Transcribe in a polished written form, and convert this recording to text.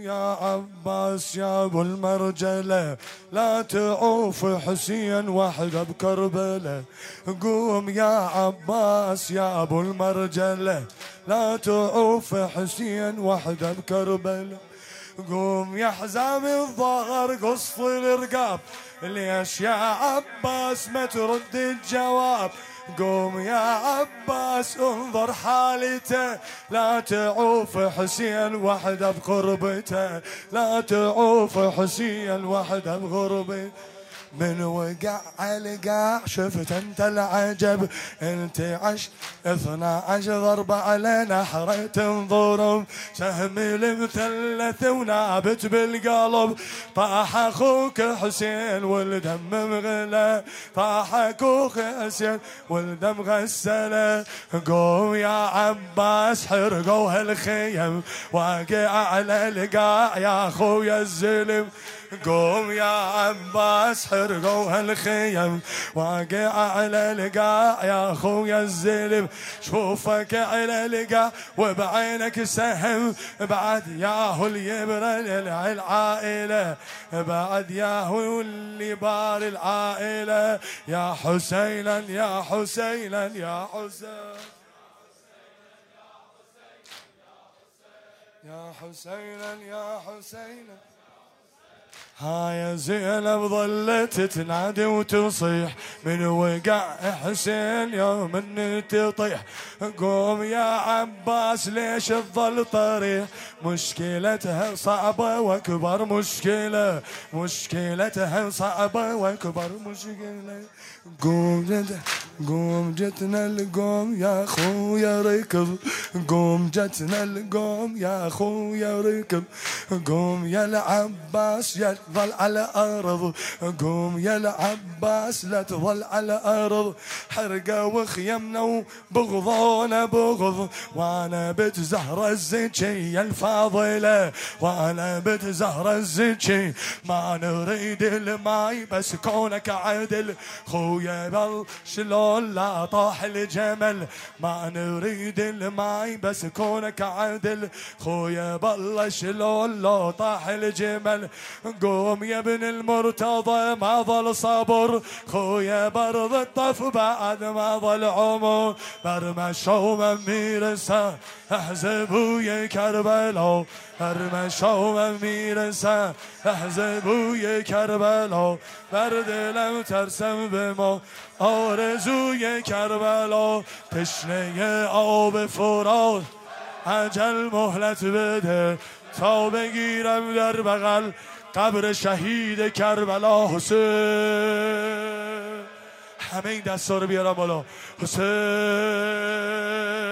يا عباس يا ابو المرجله، لا تعوف حسين وحده بكربله. قوم يا عباس يا ابو المرجله، لا تعوف حسين وحده بكربله. قوم يا حزام الظهر قص الرقاب، ليش يا عباس ما ترد الجواب؟ قوم يا عباس انظر حالته، لا تعوف حسين وحده بقربته، لا تعوف حسين وحده بغربته. من وقع على القاع شفت انت العجب، انت 12 ضربة على نحرة تنظرم، سهم المثلث ونابت بالقلب. طاح اخوك حسين والدم مغلى، طاح اخوك حسين والدم غسله. قوم يا عباس حرقوا هالخيم، واقع على القاع يا اخويا الزلم. قوم يا عباس حرقوا هالخيم، واقع على القاع يا اخويا الزلم. شوفك على القاع وبعينك سهم، بعد ياهو اليبرى للعائلة، بعد ياهو اللي بار العائلة. يا حسينا يا حسينا يا حسين، يا حسينا يا حسينا. هاي زينب ظلت تنادي وتصيح، من وقع حسين يوم ان تطيح. قوم يا عباس ليش تظل طريح؟ مشكلتها صعبة واكبر مشكلة، مشكلتها صعبة واكبر مشكلة. قوم جتنا القوم يا اخويا ركض، قوم جتنا القوم يا اخويا ركض. قوم يا العباس يا تظل على الارض، قوم يا العباس لا تظل على الارض. حرقه وخيمنا وبغضونا بغض، وانا بنت زهره الزكيه الفاضله، وانا بنت زهره الزكيه. ما نريد الماي بس كونك عدل، خويا بل شلون لا طاح الجمل. ما نريد الماي بس كونك عدل، خويا بالله شلون لو طاح الجمل. قوم يا ابن المرتضى ما ظل صبر، خويا برض الطف بعد ما ظل عمر. برمشوا من ميرسا احزبوا يا كربلاء، برمشوا من ميرسا احزبوا يا كربلاء. برد لم ترسم بما آرزوی کربلا، تشنه آب فرات عجل مهلت بده، تا بگیرم در بغل قبر شهید کربلا حسین. همه این دستا رو بیارم بالا. حسین